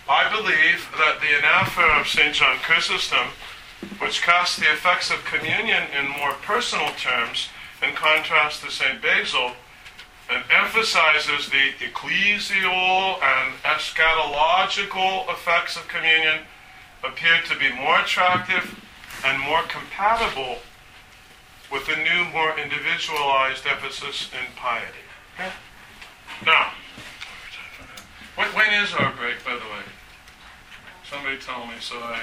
I believe that the anaphora of St. John Chrysostom, which casts the effects of communion in more personal terms, in contrast to St. Basil, and emphasizes the ecclesial and eschatological effects of communion, appear to be more attractive and more compatible with the new, more individualized emphasis in piety. Okay? Now, when is our break, by the way? Somebody tell me, so I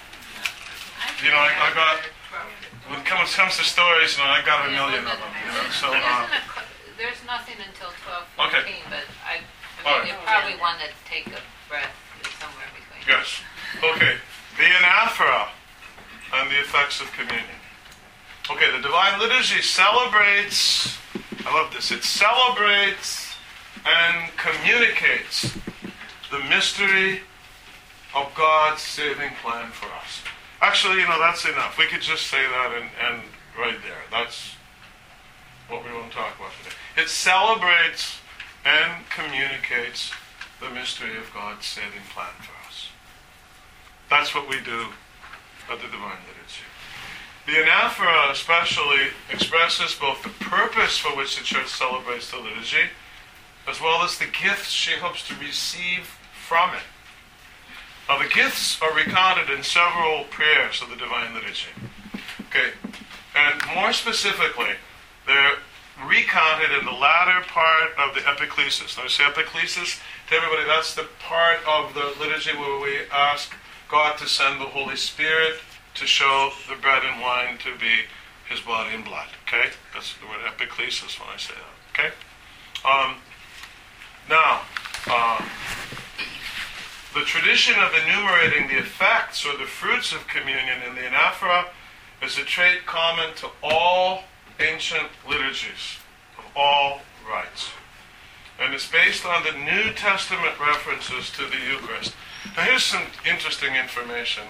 got, when it comes to stories, I got a million of them, so. There's nothing until 12:14, okay. But I mean, you probably want to take a breath somewhere in between. Yes. Okay. The anaphora and the effects of communion. Okay, the Divine Liturgy celebrates, I love this, it celebrates and communicates the mystery of God's saving plan for us. Actually, that's enough. We could just say that and right there. That's what we want to talk about today. It celebrates and communicates the mystery of God's saving plan for us. That's what we do at the Divine Liturgy. The anaphora especially expresses both the purpose for which the Church celebrates the liturgy, as well as the gifts she hopes to receive from it. Now, the gifts are recounted in several prayers of the Divine Liturgy. Okay, and more specifically, they're recounted in the latter part of the epiclesis. Now, I say epiclesis to everybody, that's the part of the liturgy where we ask God to send the Holy Spirit to show the bread and wine to be His body and blood. Okay, that's the word epiclesis when I say that. Okay. The tradition of enumerating the effects or the fruits of communion in the anaphora is a trait common to all ancient liturgies of all rites. And it's based on the New Testament references to the Eucharist. Now here's some interesting information.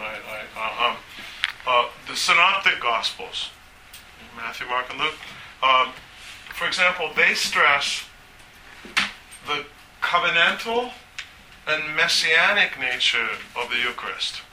The Synoptic Gospels, Matthew, Mark, and Luke, for example, they stress the covenantal and messianic nature of the Eucharist,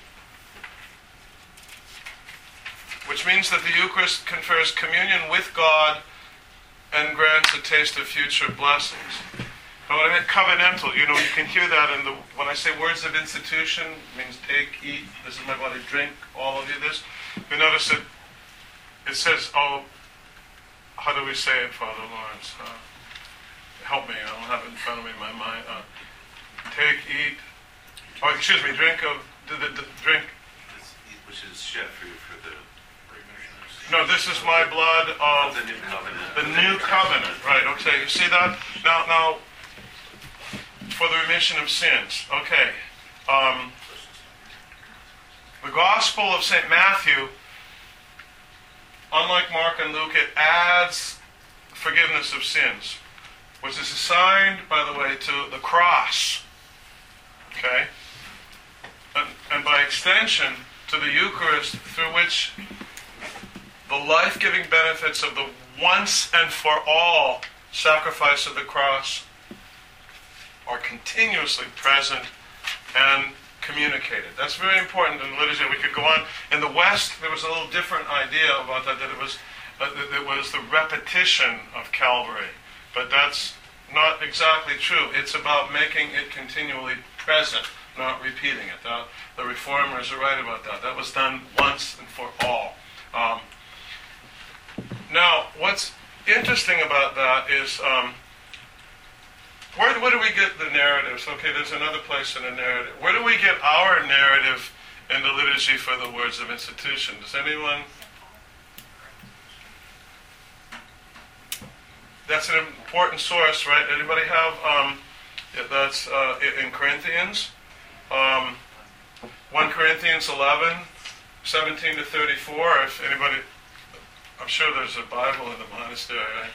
which means that the Eucharist confers communion with God and grants a taste of future blessings. Now, when I meant covenantal, you can hear that when I say words of institution, it means take, eat, this is my body, drink, all of you this. You notice that it says, how do we say it, Father Lawrence? Help me, I don't have it in front of me in my mind. Take, eat, drink of, drink. Which is shed for you for the... No, this is my blood of the new covenant. The new covenant, right, okay, you see that? Now, for the remission of sins, okay. The Gospel of St. Matthew, unlike Mark and Luke, it adds forgiveness of sins, which is assigned, by the way, to the cross, okay? And by extension, to the Eucharist, through which the life-giving benefits of the once and for all sacrifice of the cross are continuously present and communicated. That's very important in liturgy. We could go on. In the West, there was a little different idea about that it was the repetition of Calvary. But that's not exactly true. It's about making it continually present, not repeating it. The Reformers are right about that. That was done once and for all. Now, what's interesting about that is, where do we get the narratives? Okay, there's another place in the narrative. Where do we get our narrative in the liturgy for the words of institution? Does anyone? That's an important source, right? Anybody have? That's in Corinthians. 1 Corinthians 11, 17 to 34. If anybody... I'm sure there's a Bible in the monastery, right?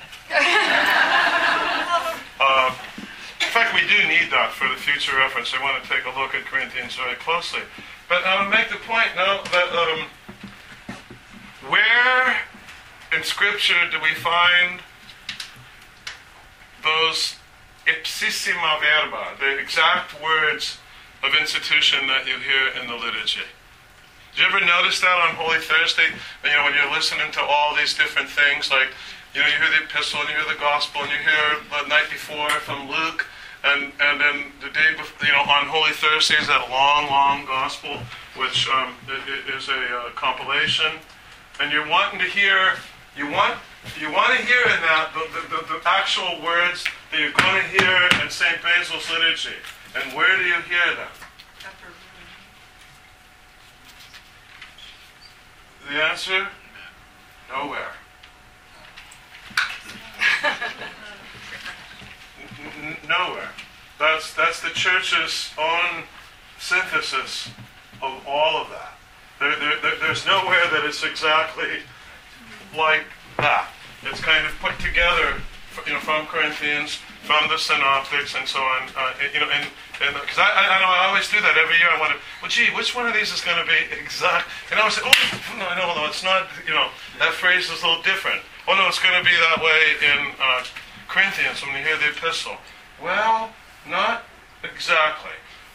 In fact, we do need that for the future reference. I want to take a look at Corinthians very closely. But I will make the point now that where in Scripture do we find those ipsissima verba, the exact words of institution that you hear in the liturgy. Did you ever notice that on Holy Thursday? When you're listening to all these different things, like, you hear the epistle and you hear the gospel and you hear the night before from Luke, and then the day before, on Holy Thursday is that long gospel, which is a compilation, and you're wanting to hear, you want to hear in that the actual words that you're going to hear in St. Basil's liturgy. And where do you hear them? The answer? Nowhere. Nowhere. That's the Church's own synthesis of all of that. There's nowhere that it's exactly like that. It's kind of put together, from Corinthians, from the Synoptics, and so on. Because I always do that every year. I wonder, which one of these is going to be exact? And I always say, no, it's not. That phrase is a little different. Oh no, it's going to be that way in Corinthians when you hear the epistle. Well, not exactly.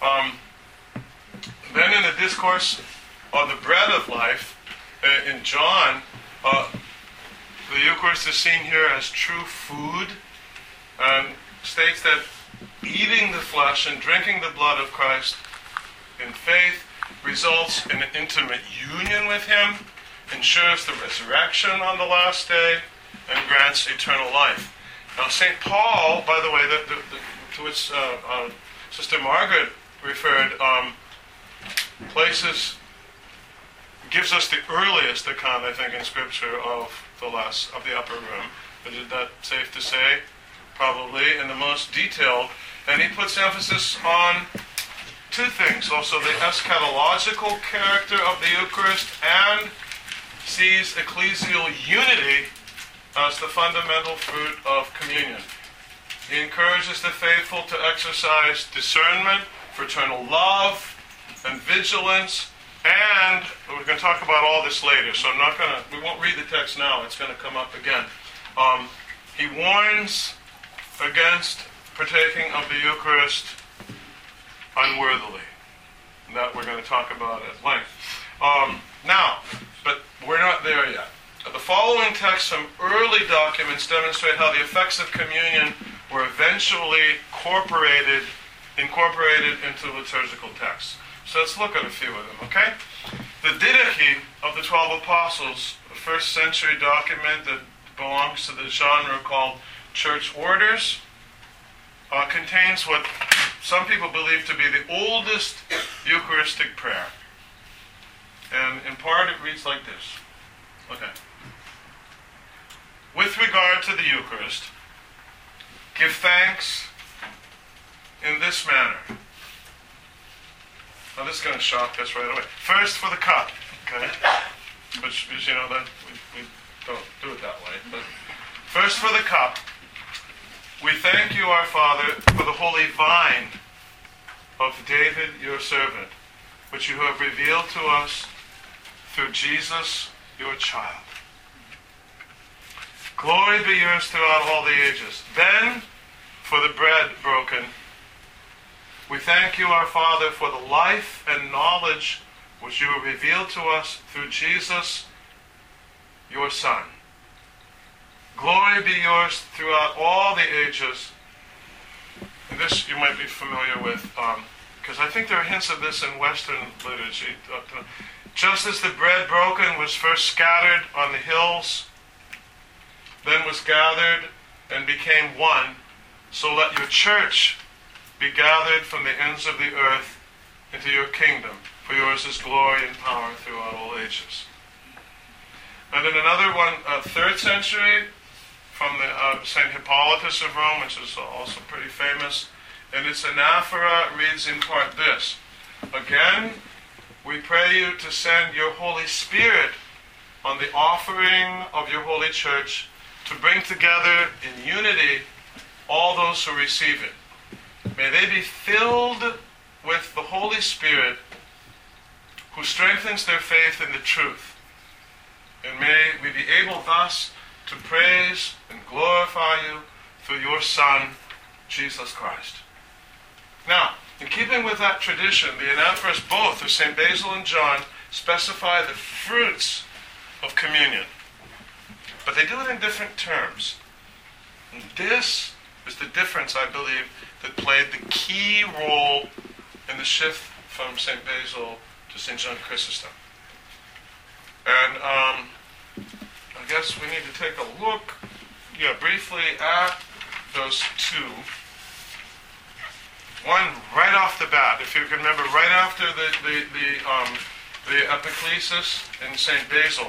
Then in the discourse on the bread of life in John, the Eucharist is seen here as true food, and states that eating the flesh and drinking the blood of Christ in faith results in an intimate union with Him, ensures the resurrection on the last day, and grants eternal life. Now, St. Paul, by the way, to which Sister Margaret referred, gives us the earliest account, I think, in Scripture of the upper room. Is that safe to say? Probably, and the most detailed. And he puts emphasis on two things. Also, the eschatological character of the Eucharist, and sees ecclesial unity as the fundamental fruit of communion. He encourages the faithful to exercise discernment, fraternal love, and vigilance. And we're going to talk about all this later, so we won't read the text now, it's going to come up again. He warns against partaking of the Eucharist unworthily. And that we're going to talk about at length. Now, but we're not there yet. The following texts from early documents demonstrate how the effects of communion were eventually incorporated into liturgical texts. So let's look at a few of them, okay? The Didache of the 12 Apostles, a first century document that belongs to the genre called Church Orders, contains what some people believe to be the oldest Eucharistic prayer. And in part it reads like this. Okay. With regard to the Eucharist, give thanks in this manner. Now this is going to shock us right away. First for the cup, okay? Which you know that we don't do it that way. But first for the cup, we thank you, our Father, for the holy vine of David, your servant, which you have revealed to us through Jesus, your child. Glory be yours throughout all the ages. Then, for the bread broken, we thank you, our Father, for the life and knowledge which you have revealed to us through Jesus, your Son. Glory be yours throughout all the ages. And this you might be familiar with, because I think there are hints of this in Western liturgy. Just as the bread broken was first scattered on the hills, then was gathered and became one, so let your church be gathered from the ends of the earth into your kingdom, for yours is glory and power throughout all ages. And then another one, 3rd century, from the St. Hippolytus of Rome, which is also pretty famous, and its anaphora reads in part this: Again, we pray you to send your Holy Spirit on the offering of your holy church to bring together in unity all those who receive it. May they be filled with the Holy Spirit who strengthens their faith in the truth. And may we be able thus to praise and glorify you through your Son, Jesus Christ. Now, In keeping with that tradition, the anaphorists both of St. Basil and John specify the fruits of communion. But they do it in different terms. And this is the difference, I believe, that played the key role in the shift from St. Basil to St. John Chrysostom. And I guess we need to take a look, briefly at those two. One right off the bat, if you can remember, right after the epiclesis in St. Basil,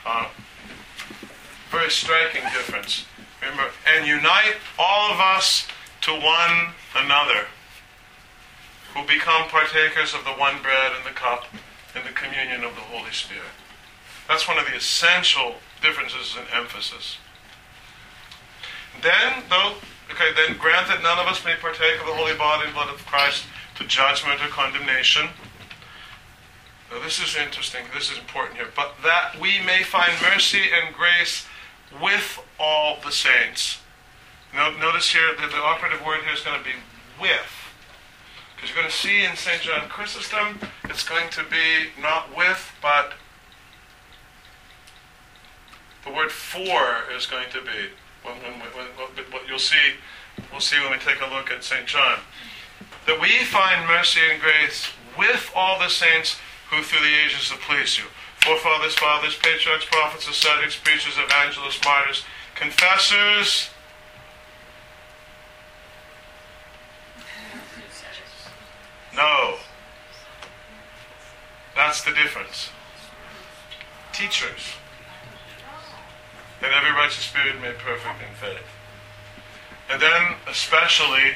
very striking difference. Remember, and unite all of us to one another, who become partakers of the one bread and the cup in the communion of the Holy Spirit. That's one of the essential differences in emphasis. Then grant that none of us may partake of the holy body and blood of Christ to judgment or condemnation. Now this is interesting, this is important here. But that we may find mercy and grace with all the saints. Notice here that the operative word here is going to be with. Because you're going to see in St. John Chrysostom, it's going to be not with, but the word for is going to be. What you'll see, we'll see when we take a look at St. John. That we find mercy and grace with all the saints who through the ages have pleased you. Forefathers, fathers, patriarchs, prophets, ascetics, preachers, evangelists, martyrs, confessors. No. That's the difference. Teachers. And every righteous spirit made perfect in faith. And then especially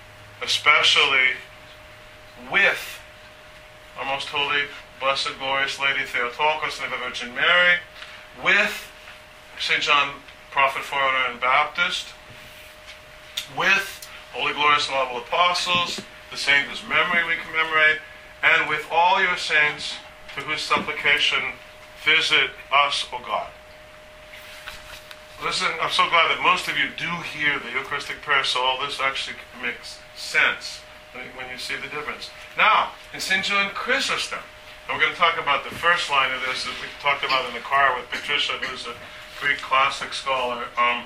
with our most holy, blessed, glorious Lady Theotokos and the Virgin Mary, with St. John, prophet, forerunner, and Baptist, with holy, glorious, and lovable apostles, the saint whose memory we commemorate, and with all your saints, to whose supplication visit us, O God. Listen, I'm so glad that most of you do hear the Eucharistic prayer, so all this actually makes sense when you see the difference. Now, in St. John Chrysostom, and we're going to talk about the first line of this that we talked about in the car with Patricia, who's a Greek classic scholar.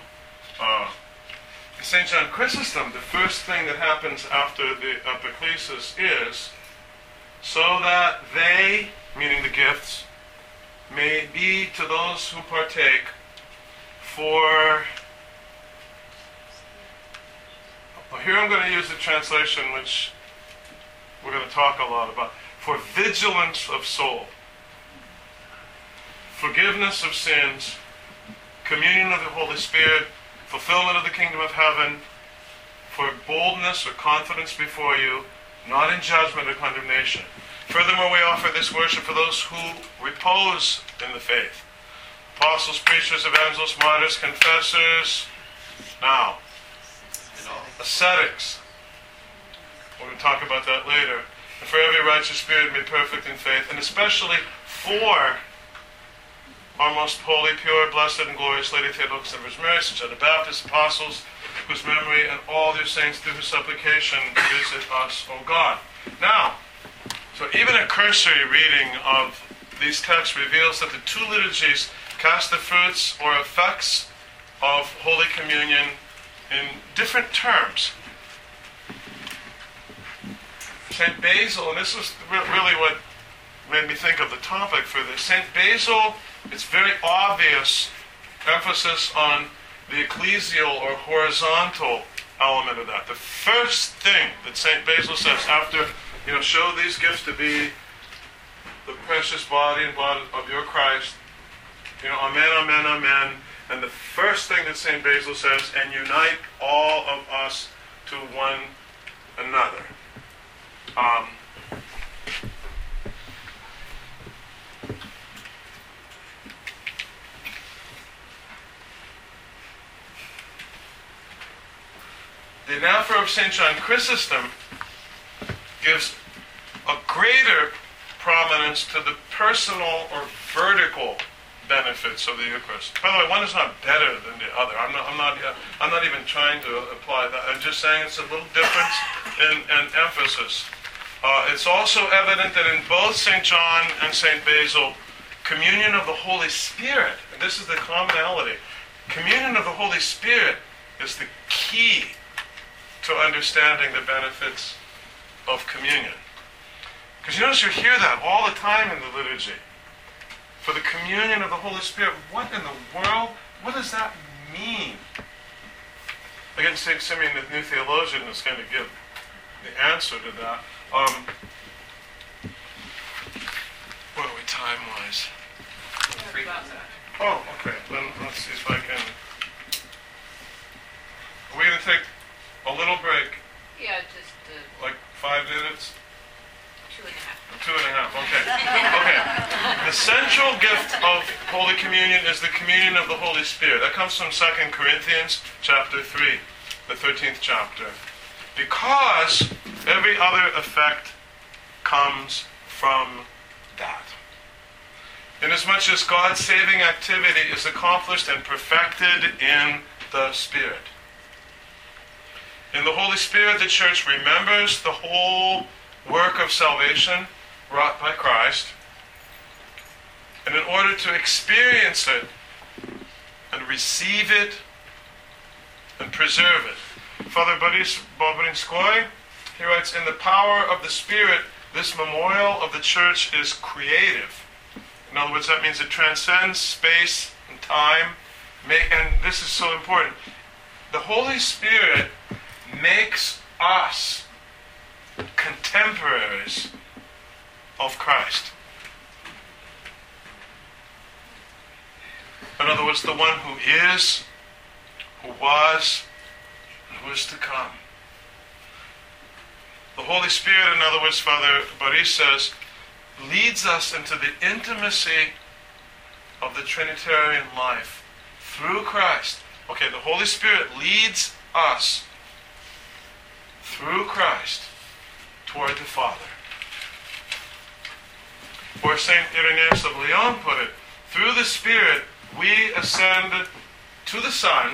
In St. John Chrysostom, the first thing that happens after the epiclesis is so that they, meaning the gifts, may be to those who partake for... Well, here I'm going to use the translation which we're going to talk a lot about. For vigilance of soul, forgiveness of sins, communion of the Holy Spirit, fulfillment of the kingdom of heaven, for boldness or confidence before you, not in judgment or condemnation. Furthermore, we offer this worship for those who repose in the faith. Apostles, preachers, evangelists, martyrs, confessors. Now, ascetics. We're going to talk about that later. And for every righteous spirit made perfect in faith, and especially for our most holy, pure, blessed, and glorious Lady Theotokos and Virgin Mary, St. John the Baptist, apostles, whose memory and all their saints through whose supplication visit us, O God. Now, so even a cursory reading of these texts reveals that the two liturgies cast the fruits or effects of Holy Communion in different terms. St. Basil, and this is really what made me think of the topic for this. St. Basil, it's very obvious emphasis on the ecclesial or horizontal element of that. The first thing that St. Basil says after, show these gifts to be the precious body and blood of your Christ, amen, amen, amen. And the first thing that St. Basil says, and unite all of us to one another. The anaphora of St. John Chrysostom gives a greater prominence to the personal or vertical benefits of the Eucharist. By the way, one is not better than the other. I'm not even trying to apply that. I'm just saying it's a little difference in emphasis. It's also evident that in both St. John and St. Basil, communion of the Holy Spirit, and this is the commonality, communion of the Holy Spirit is the key to understanding the benefits of communion. Because you notice you hear that all the time in the liturgy. For the communion of the Holy Spirit, what in the world, what does that mean? Again, St. Simeon, the new theologian, is going to give the answer to that. What are we time-wise? Oh, okay. Then let's see if I can... Are we going to take a little break? Yeah, just Like 5 minutes? 2.5. 2.5, okay. Okay. The central gift of Holy Communion is the communion of the Holy Spirit. That comes from 2 Corinthians chapter 3, the 13th chapter. Because every other effect comes from that. Inasmuch as God's saving activity is accomplished and perfected in the Spirit. In the Holy Spirit, the Church remembers the whole work of salvation wrought by Christ, and in order to experience it and receive it and preserve it. Father Boris Bobrinskoy, he writes, in the power of the Spirit, this memorial of the Church is creative. In other words, that means it transcends space and time. And this is so important. The Holy Spirit makes us contemporaries of Christ. In other words, the one who is, who was, and who is to come. The Holy Spirit, in other words, Father Boris says, leads us into the intimacy of the Trinitarian life through Christ. Okay, the Holy Spirit leads us through Christ toward the Father. Or St. Irenaeus of Lyon put it, through the Spirit we ascend to the Son,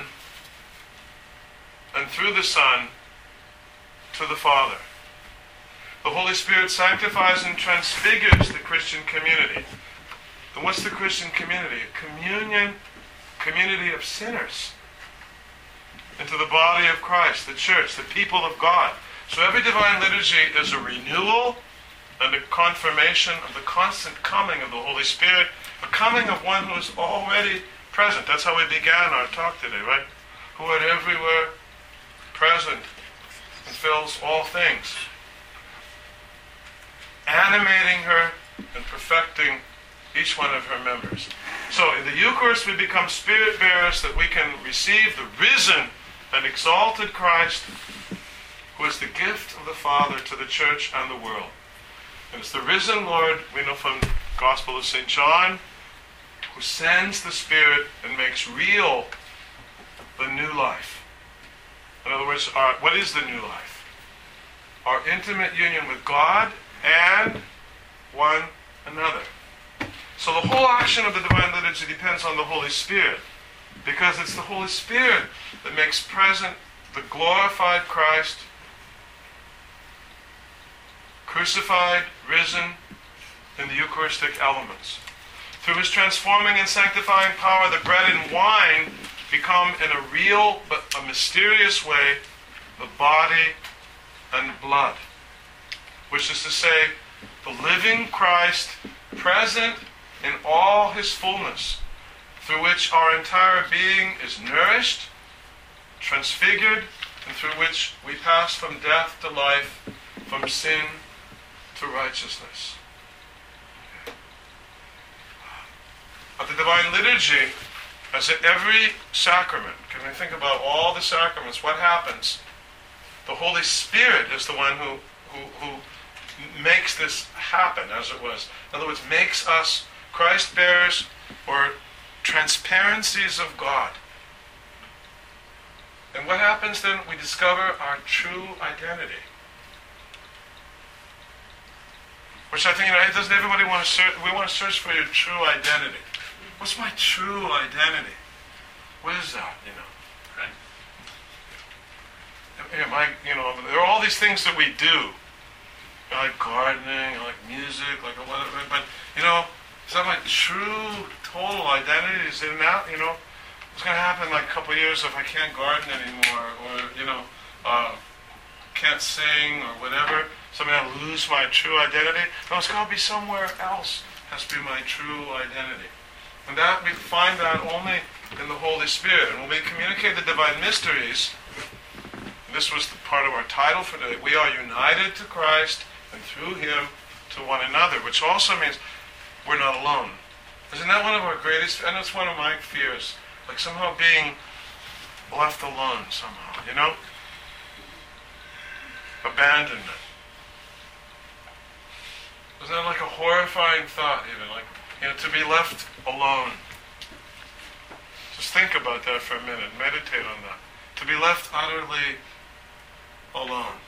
and through the Son to the Father. The Holy Spirit sanctifies and transfigures the Christian community. And what's the Christian community? A community of sinners into the body of Christ, the church, the people of God. So every divine liturgy is a renewal and a confirmation of the constant coming of the Holy Spirit, a coming of one who is already present. That's how we began our talk today, right? Who are everywhere present and fills all things, animating her and perfecting each one of her members. So in the Eucharist we become spirit bearers that we can receive the risen and exalted Christ, who is the gift of the Father to the Church and the world. And it's the risen Lord, we know from the Gospel of St. John, who sends the Spirit and makes real the new life. In other words, what is the new life? Our intimate union with God and one another. So the whole action of the Divine Liturgy depends on the Holy Spirit, because it's the Holy Spirit that makes present the glorified Christ, crucified, risen in the Eucharistic elements. Through his transforming and sanctifying power, the bread and wine become in a real but a mysterious way the body and blood, which is to say, the living Christ present in all his fullness, through which our entire being is nourished, transfigured, and through which we pass from death to life, from sin to righteousness. At the Divine Liturgy, as at every sacrament, can we think about all the sacraments, what happens? The Holy Spirit is the one who makes this happen, as it was. In other words, makes us Christ bearers or transparencies of God. And what happens then? We discover our true identity. Which I think, doesn't everybody want to search? We want to search for your true identity. What's my true identity? What is that, Right. There are all these things that we do. I like gardening, I like music, like whatever, but, is that my true, total identity? Is it not, what's going to happen in like a couple of years if I can't garden anymore, or, can't sing, or whatever? So I'm going to lose my true identity? No, it's got to be somewhere else. It has to be my true identity. And that we find that only in the Holy Spirit. And when we communicate the divine mysteries, this was the part of our title for today, we are united to Christ and through Him to one another, which also means we're not alone. Isn't that one of our greatest, and it's one of my fears, like somehow being left alone somehow, Abandonment. Isn't that like a horrifying thought even, like, to be left alone? Just think about that for a minute, meditate on that. To be left utterly alone.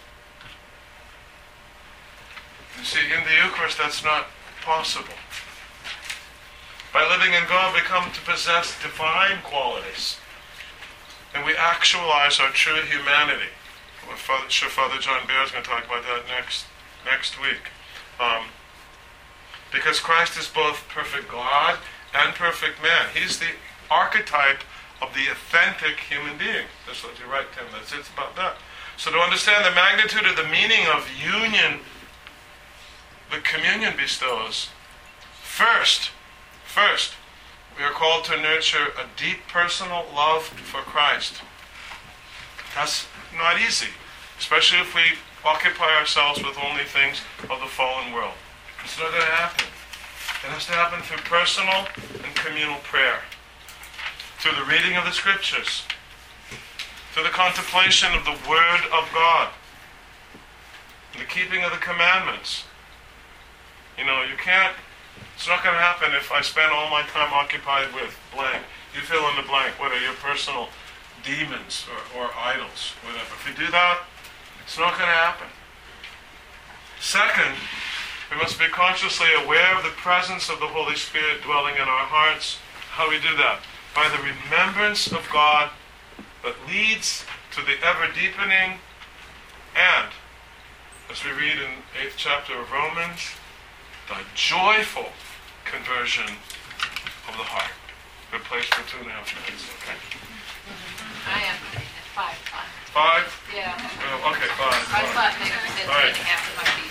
You see, in the Eucharist, that's not possible. By living in God, we come to possess divine qualities. And we actualize our true humanity. Father John Bear is going to talk about that next week. Because Christ is both perfect God and perfect man. He's the archetype of the authentic human being. That's what you write, Tim. It's about that. So to understand the magnitude of the meaning of union that communion bestows, first, we are called to nurture a deep personal love for Christ. That's not easy, especially if we occupy ourselves with only things of the fallen world. It's not going to happen. It has to happen through personal and communal prayer, through the reading of the Scriptures, through the contemplation of the Word of God, and the keeping of the commandments. It's not going to happen if I spend all my time occupied with blank. You fill in the blank. What are your personal demons or idols, whatever. If we do that, it's not going to happen. Second, we must be consciously aware of the presence of the Holy Spirit dwelling in our hearts. How do we do that? By the remembrance of God that leads to the ever-deepening and, as we read in 8th chapter of Romans, the joyful conversion of the heart. Good place for 2.5 minutes, okay? I am at 5 o'clock. 5? Yeah. Oh, okay, 5. I thought maybe we did All right. after my